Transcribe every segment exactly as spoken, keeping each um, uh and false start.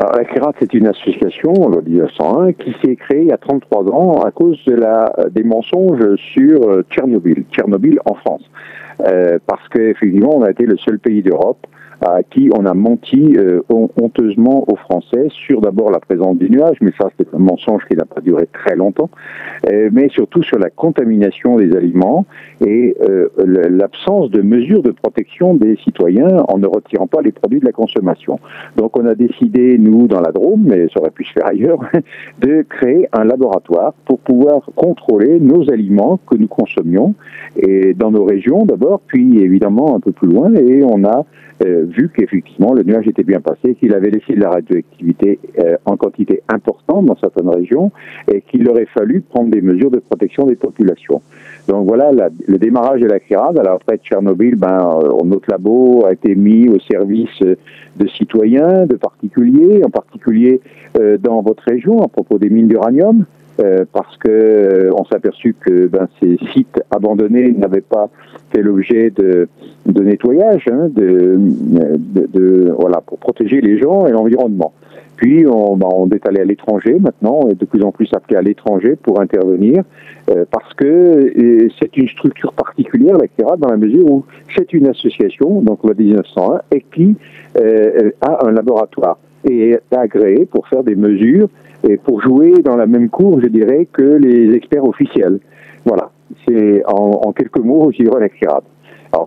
Alors, la CRIRAD, c'est une association, loi dix-neuf cent un, qui s'est créée il y a trente-trois ans à cause de la, des mensonges sur euh, Tchernobyl, Tchernobyl en France. Euh, parce qu'effectivement, on a été le seul pays d'Europe à qui on a menti euh, honteusement aux Français sur d'abord la présence du nuage, mais ça c'est un mensonge qui n'a pas duré très longtemps, euh, mais surtout sur la contamination des aliments et euh, l'absence de mesures de protection des citoyens en ne retirant pas les produits de la consommation. Donc on a décidé, nous, dans la Drôme, mais ça aurait pu se faire ailleurs, de créer un laboratoire pour pouvoir contrôler nos aliments que nous consommions, et dans nos régions d'abord, puis évidemment un peu plus loin, et on a Euh, vu qu'effectivement le nuage était bien passé, qu'il avait laissé de la radioactivité euh, en quantité importante dans certaines régions et qu'il aurait fallu prendre des mesures de protection des populations. Donc voilà la, le démarrage de la CRIRAD. Alors après Tchernobyl, ben, euh, notre labo a été mis au service de citoyens, de particuliers, en particulier euh, dans votre région à propos des mines d'uranium. Euh, parce que euh, on s'est aperçu que ben, ces sites abandonnés n'avaient pas fait l'objet de, de nettoyage, hein, de, de, de voilà, pour protéger les gens et l'environnement. Puis on, ben, on est allé à l'étranger maintenant, on est de plus en plus appelé à l'étranger pour intervenir, euh, parce que euh, c'est une structure particulière, la CRIRAD, dans la mesure où c'est une association, donc la dix-neuf cent un, et qui euh, a un laboratoire et est agréé pour faire des mesures et pour jouer dans la même cour, je dirais, que les experts officiels. Voilà, c'est en, en quelques mots, je dirais la CRIRAD. Alors,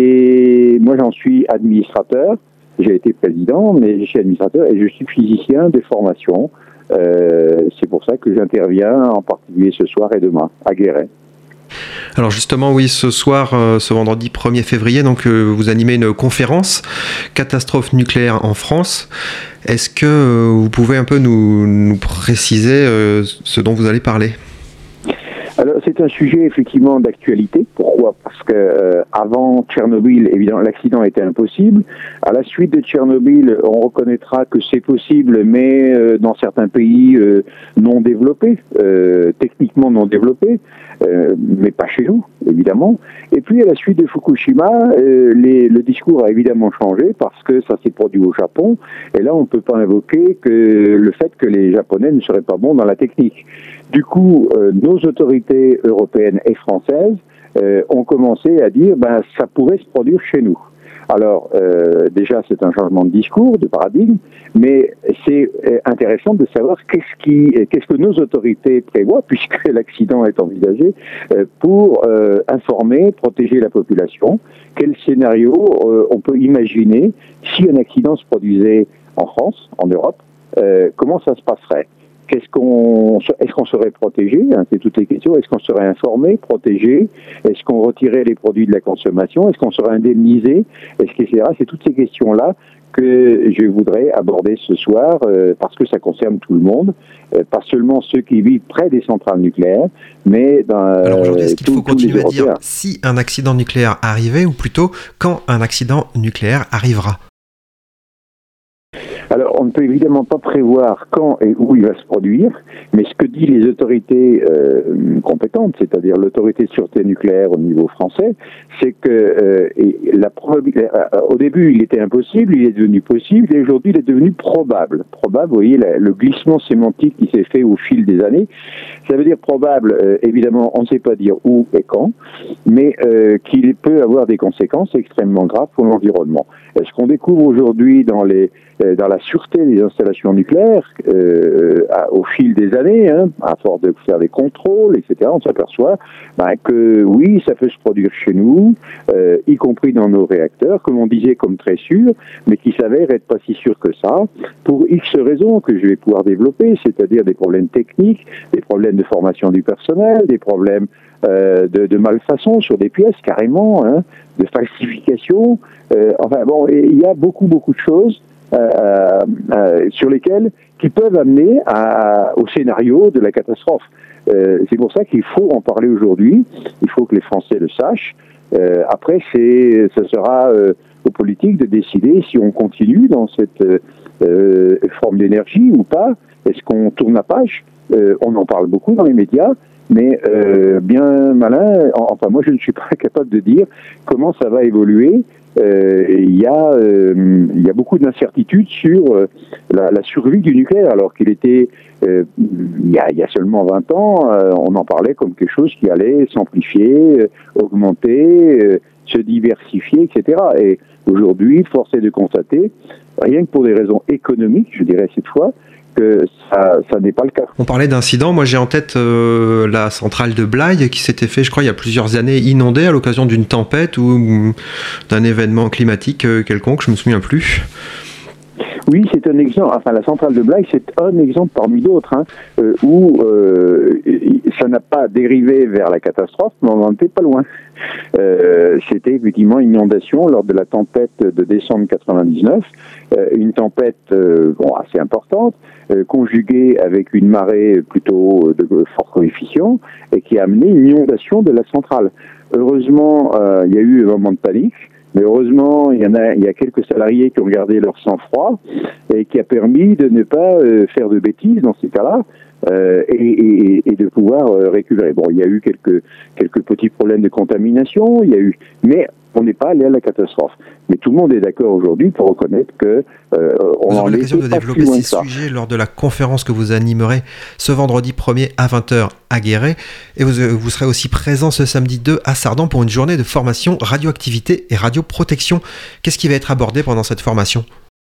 c'est, moi j'en suis administrateur, j'ai été président, mais je suis administrateur et je suis physicien de formation. Euh, c'est pour ça que j'interviens en particulier ce soir et demain, à Guéret. Alors justement, oui, ce soir, euh, ce vendredi premier février, donc euh, vous animez une conférence catastrophe nucléaire en France. Est-ce que euh, vous pouvez un peu nous, nous préciser euh, ce dont vous allez parler ? Alors c'est un sujet effectivement d'actualité. Pourquoi ? Parce que euh, avant Tchernobyl, évidemment, l'accident était impossible. À la suite de Tchernobyl, on reconnaîtra que c'est possible, mais euh, dans certains pays euh, non développés, euh, techniquement non développés, euh, mais pas chez nous, évidemment. Et puis à la suite de Fukushima, euh, les, le discours a évidemment changé parce que ça s'est produit au Japon. Et là, on ne peut pas invoquer que le fait que les Japonais ne seraient pas bons dans la technique. Du coup, euh, nos autorités européennes et françaises euh, ont commencé à dire ben ça pourrait se produire chez nous. Alors euh, déjà c'est un changement de discours, de paradigme, mais c'est euh, intéressant de savoir qu'est-ce qui, qu'est-ce que nos autorités prévoient puisque l'accident est envisagé euh, pour euh, informer, protéger la population. Quel scénario euh, on peut imaginer si un accident se produisait en France, en Europe, euh, comment ça se passerait? Qu'est-ce qu'on, est-ce qu'on serait protégé, hein, c'est toutes les questions. Est-ce qu'on serait informé, protégé? Est-ce qu'on retirait les produits de la consommation? Est-ce qu'on serait indemnisé? Est-ce que, et cetera. C'est toutes ces questions-là que je voudrais aborder ce soir, euh, parce que ça concerne tout le monde, euh, pas seulement ceux qui vivent près des centrales nucléaires, mais dans euh, Alors aujourd'hui, est-ce qu'il tout, faut continuer à dire Européens. Si un accident nucléaire arrivait, ou plutôt quand un accident nucléaire arrivera? Alors, on ne peut évidemment pas prévoir quand et où il va se produire, mais ce que disent les autorités euh, compétentes, c'est-à-dire l'autorité de sûreté nucléaire au niveau français, c'est que euh, et la probabilité, euh, au début, il était impossible, il est devenu possible, et aujourd'hui, il est devenu probable. Probable, vous voyez, la, le glissement sémantique qui s'est fait au fil des années. Ça veut dire probable, euh, évidemment, on ne sait pas dire où et quand, mais euh, qu'il peut avoir des conséquences extrêmement graves pour l'environnement. Ce qu'on découvre aujourd'hui dans les dans la sûreté des installations nucléaires, euh, à, au fil des années, hein, à force de faire des contrôles, et cetera, on s'aperçoit ben, que oui, ça peut se produire chez nous, euh, y compris dans nos réacteurs, que l'on disait comme très sûr, mais qui s'avère être pas si sûr que ça, pour X raisons que je vais pouvoir développer, c'est-à-dire des problèmes techniques, des problèmes de formation du personnel, des problèmes euh, de, de malfaçon sur des pièces, carrément, hein, de falsification. Euh, enfin bon, il y a beaucoup, beaucoup de choses Euh, euh, sur lesquels qui peuvent amener à, au scénario de la catastrophe. Euh, c'est pour ça qu'il faut en parler aujourd'hui. Il faut que les Français le sachent. Euh, après, c'est, ça sera euh, aux politiques de décider si on continue dans cette euh, forme d'énergie ou pas. Est-ce qu'on tourne la page? euh, On en parle beaucoup dans les médias, mais euh, bien malin. Enfin, moi, je ne suis pas capable de dire comment ça va évoluer. euh, il y a euh, il y a beaucoup d'incertitudes sur euh, la, la survie du nucléaire, alors qu'il était euh, il, y a, il y a seulement vingt ans, euh, on en parlait comme quelque chose qui allait s'amplifier, euh, augmenter, euh, se diversifier, et cetera. Et aujourd'hui, force est de constater, rien que pour des raisons économiques, je dirais cette fois, que ça, ça n'est pas le cas. On parlait d'incidents, moi j'ai en tête euh, la centrale de Blaye qui s'était fait, je crois, il y a plusieurs années inondée à l'occasion d'une tempête ou, ou d'un événement climatique euh, quelconque, je me souviens plus. Oui, c'est un exemple. Enfin, la centrale de Blaye, c'est un exemple parmi d'autres, hein, euh, où euh, ça n'a pas dérivé vers la catastrophe, mais on n'en était pas loin. Euh, c'était effectivement une inondation lors de la tempête de décembre quatre-vingt-dix-neuf, euh, une tempête euh, bon, assez importante, euh, conjuguée avec une marée plutôt de fort coefficient, et qui a amené une inondation de la centrale. Heureusement, euh, il y a eu un moment de panique. Mais heureusement, il y en a, il y a quelques salariés qui ont gardé leur sang-froid et qui a permis de ne pas euh, faire de bêtises dans ces cas-là euh, et, et, et de pouvoir euh, récupérer. Bon, il y a eu quelques quelques petits problèmes de contamination, il y a eu, mais on n'est pas allé à la catastrophe. Mais tout le monde est d'accord aujourd'hui pour reconnaître que euh, on vous aurez en l'occasion de développer ces sujets lors de la conférence que vous animerez ce vendredi premier à vingt heures à Guéret. Et vous, vous serez aussi présent ce samedi deux à Sardan pour une journée de formation radioactivité et radioprotection. Qu'est-ce qui va être abordé pendant cette formation ?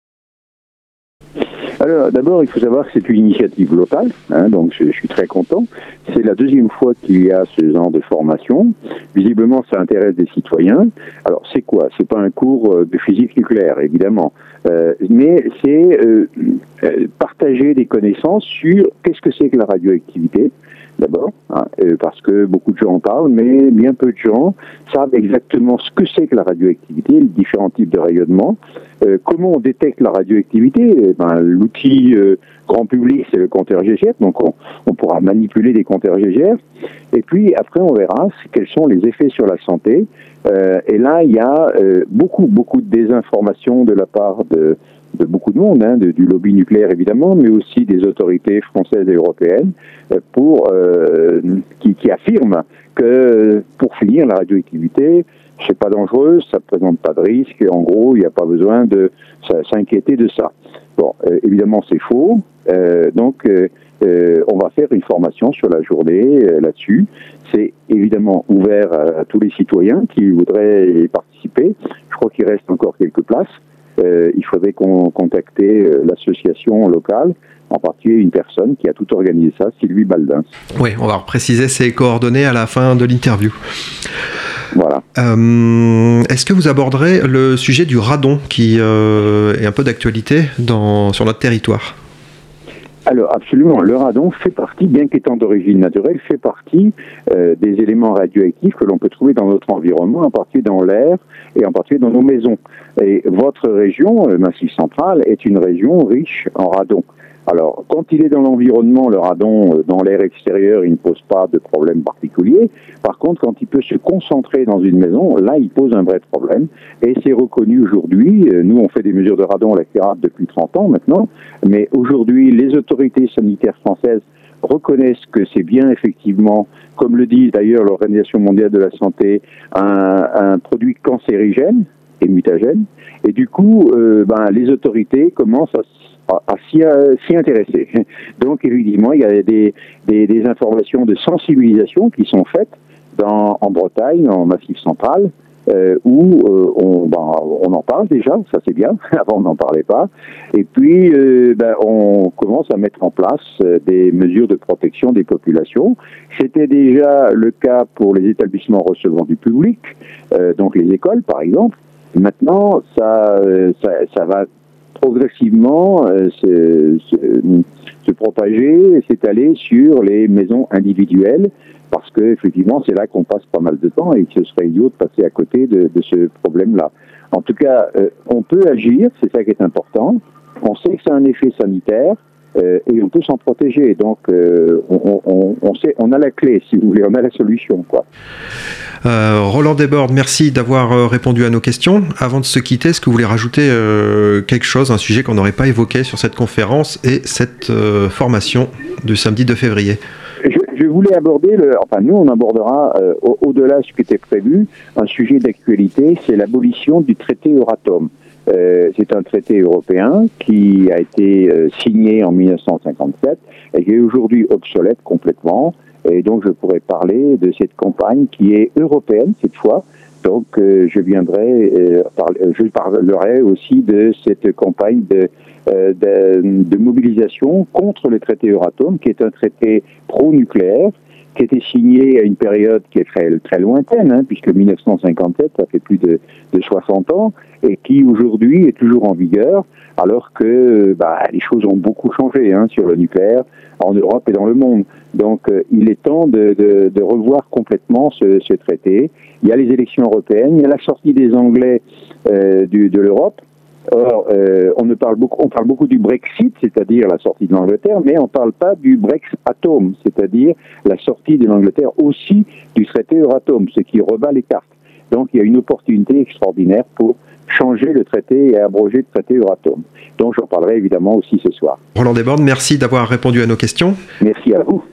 Alors, d'abord, il faut savoir que c'est une initiative locale, hein, donc je, je suis très content. C'est la deuxième fois qu'il y a ce genre de formation. Visiblement, ça intéresse des citoyens. Alors, c'est quoi ? C'est pas un cours de physique nucléaire, évidemment, euh, mais c'est euh, euh, partager des connaissances sur qu'est-ce que c'est que la radioactivité. D'abord, hein, euh, parce que beaucoup de gens en parlent, mais bien peu de gens savent exactement ce que c'est que la radioactivité, les différents types de rayonnement, euh, comment on détecte la radioactivité. Eh ben, l'outil euh, grand public, c'est le compteur G G F, donc on, on pourra manipuler des compteurs G G F, et puis après on verra quels sont les effets sur la santé, euh, et là il y a euh, beaucoup, beaucoup de désinformation de la part de de beaucoup de monde, hein, de, du lobby nucléaire évidemment, mais aussi des autorités françaises et européennes, euh, pour euh, qui, qui affirment que pour finir la radioactivité, c'est pas dangereux, ça ne présente pas de risque, et en gros, il n'y a pas besoin de s'inquiéter de ça. Bon, euh, évidemment, c'est faux. Euh, donc, euh, euh, on va faire une formation sur la journée euh, là-dessus. C'est évidemment ouvert à, à tous les citoyens qui voudraient y participer. Je crois qu'il reste encore quelques places. Euh, il faudrait qu'on contacter euh, l'association locale, en particulier une personne qui a tout organisé ça, Sylvie Baldin. Oui, on va préciser ses coordonnées à la fin de l'interview. Voilà. Euh, est-ce que vous aborderez le sujet du radon qui euh, est un peu d'actualité dans, sur notre territoire ? Alors absolument, le radon fait partie, bien qu'étant d'origine naturelle, fait partie euh, des éléments radioactifs que l'on peut trouver dans notre environnement, en particulier dans l'air et en particulier dans nos maisons. Et votre région, le Massif central, est une région riche en radon. Alors, quand il est dans l'environnement, le radon, dans l'air extérieur, il ne pose pas de problème particulier. Par contre, quand il peut se concentrer dans une maison, là, il pose un vrai problème. Et c'est reconnu aujourd'hui. Nous, on fait des mesures de radon à la C I R A D depuis trente ans maintenant. Mais aujourd'hui, les autorités sanitaires françaises reconnaissent que c'est bien effectivement, comme le dit d'ailleurs l'Organisation mondiale de la santé, un, un produit cancérigène et mutagène. Et du coup, euh, ben, les autorités commencent à à s'y, euh, s'y intéresser. Donc, évidemment, il y a des, des, des informations de sensibilisation qui sont faites dans, en Bretagne, en Massif central, euh, où euh, on, ben, on en parle déjà, ça c'est bien, avant on n'en parlait pas, et puis euh, ben, on commence à mettre en place euh, des mesures de protection des populations. C'était déjà le cas pour les établissements recevant du public, euh, donc les écoles par exemple. Maintenant, ça, ça, ça va progressivement euh, se, se, se propager, s'étaler sur les maisons individuelles, parce que effectivement c'est là qu'on passe pas mal de temps et que ce serait idiot de passer à côté de, de ce problème-là. En tout cas, euh, on peut agir, c'est ça qui est important. On sait que ça a un effet sanitaire euh, et on peut s'en protéger. Donc euh, on, on, on sait, on a la clé, si vous voulez, on a la solution, quoi. Euh, Roland Desbordes, merci d'avoir euh, répondu à nos questions. Avant de se quitter, est-ce que vous voulez rajouter euh, quelque chose, un sujet qu'on n'aurait pas évoqué sur cette conférence et cette euh, formation du samedi deux février ? Je, je voulais aborder, le, enfin nous on abordera euh, au, au-delà de ce qui était prévu, un sujet d'actualité, c'est l'abolition du traité Euratom. Euh, c'est un traité européen qui a été euh, signé en mille neuf cent cinquante-sept et qui est aujourd'hui obsolète complètement. Et donc je pourrais parler de cette campagne qui est européenne cette fois. Donc euh, je viendrai, euh, parler, je parlerai aussi de cette campagne de, euh, de, de mobilisation contre le traité Euratom, qui est un traité pro-nucléaire, qui a été signé à une période qui est très, très lointaine, hein, puisque mille neuf cent cinquante-sept, ça fait plus de, de soixante ans, et qui aujourd'hui est toujours en vigueur, alors que bah, les choses ont beaucoup changé hein, sur le nucléaire en Europe et dans le monde. Donc euh, il est temps de, de, de revoir complètement ce, ce traité. Il y a les élections européennes, il y a la sortie des Anglais euh, du, de l'Europe. Or, euh, on, ne parle beaucoup, on parle beaucoup du Brexit, c'est-à-dire la sortie de l'Angleterre, mais on ne parle pas du Brexatom, c'est-à-dire la sortie de l'Angleterre aussi du traité Euratom, ce qui rebat les cartes. Donc il y a une opportunité extraordinaire pour changer le traité et abroger le traité Euratom. Donc j'en parlerai évidemment aussi ce soir. Roland Desbordes, merci d'avoir répondu à nos questions. Merci à vous.